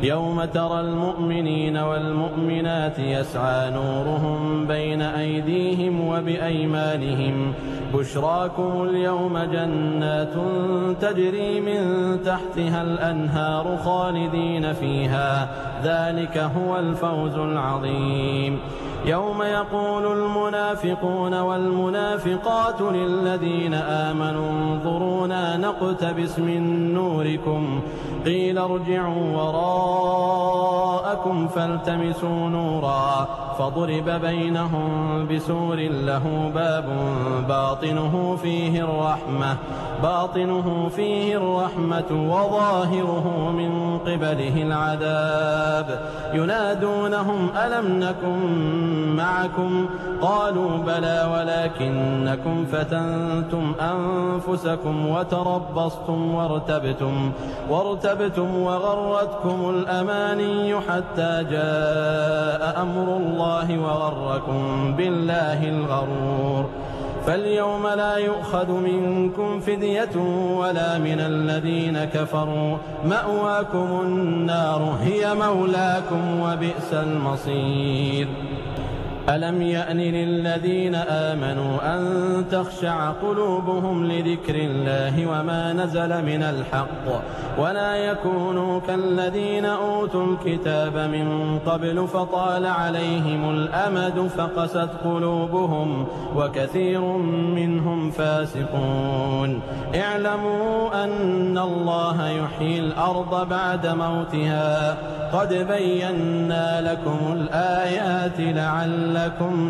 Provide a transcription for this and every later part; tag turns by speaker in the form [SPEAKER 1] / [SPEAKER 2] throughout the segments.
[SPEAKER 1] يوم ترى المؤمنين والمؤمنات يسعى نورهم بين أيديهم وبأيمانهم بشراكم اليوم جنات تجري من تحتها الأنهار خالدين فيها ذلك هو الفوز العظيم. يوم يقول المنافقون والمنافقات للذين آمنوا انظرونا نقتبس من نوركم قيل ارجعوا وراءكم فالتمسوا نورا فضرب بينهم بسور له باب باطنه فيه الرحمة وظاهره من قبله العذاب ينادونهم ألم نكن معكم قالوا بلى ولكنكم فتنتم أنفسكم وتربصتم وارتبتم وغرتكم الأماني حتى جاء أمر الله وغركم بالله الغرور. فاليوم لا يؤخذ منكم فدية ولا من الذين كفروا مأواكم النار هي مولاكم وبئس المصير. ألم يأن للذين آمنوا أن تخشع قلوبهم لذكر الله وما نزل من الحق ولا يكونوا كالذين أوتوا الكتاب من قبل فطال عليهم الأمد فقست قلوبهم وكثير منهم فاسقون. اعلموا أن الله يحيي الأرض بعد موتها قد بينا لكم الآيات لعلكم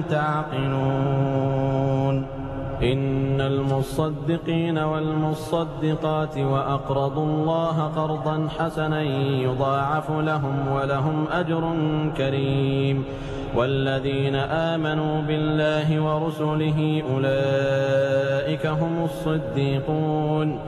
[SPEAKER 1] تعقلون. إن المصدقين والمصدقات وأقرضوا الله قرضا حسنا يضاعف لهم ولهم أجر كريم. والذين آمنوا بالله ورسله أولئك هم الصديقون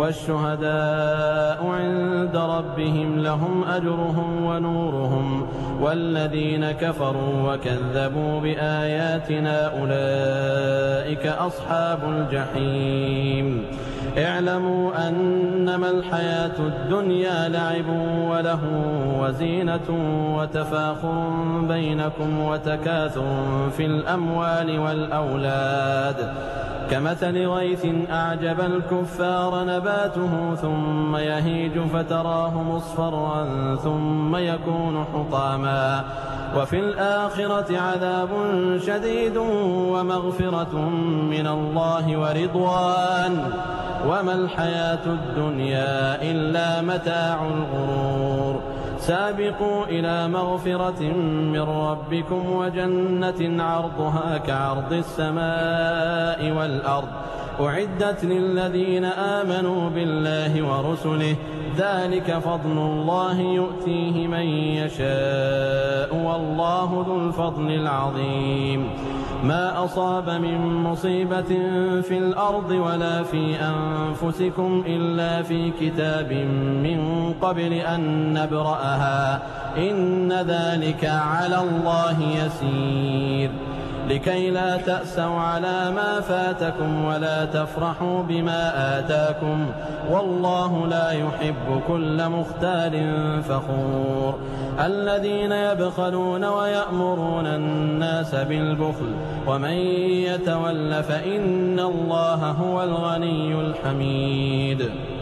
[SPEAKER 1] والشهداء عند ربهم لهم أجرهم ونورهم. والذين كفروا وكذبوا بآياتنا أولئك أصحاب الجحيم. اعلموا أنما الحياة الدنيا لعب وله وزينة وتفاخر بينكم وتكاثر في الأموال والأولاد كمثل غيث أعجب الكفار نباته ثم يهيج فتراه مصفرا ثم يكون حطاما وفي الآخرة عذاب شديد ومغفرة من الله ورضوان وما الحياة الدنيا إلا متاع الغرور. سابقوا إلى مغفرة من ربكم وجنة عرضها كعرض السماء والأرض أعدت للذين آمنوا بالله ورسله ذلك فضل الله يؤتيه من يشاء والله ذو الفضل العظيم. ما أصاب من مصيبة في الأرض ولا في أنفسكم إلا في كتاب من قبل أن نبرأها إن ذلك على الله يسير. لكي لا تأسوا على ما فاتكم ولا تفرحوا بما آتاكم والله لا يحب كل مختال فخور. الذين يبخلون ويأمرون الناس بالبخل ومن يتول فإن الله هو الغني الحميد.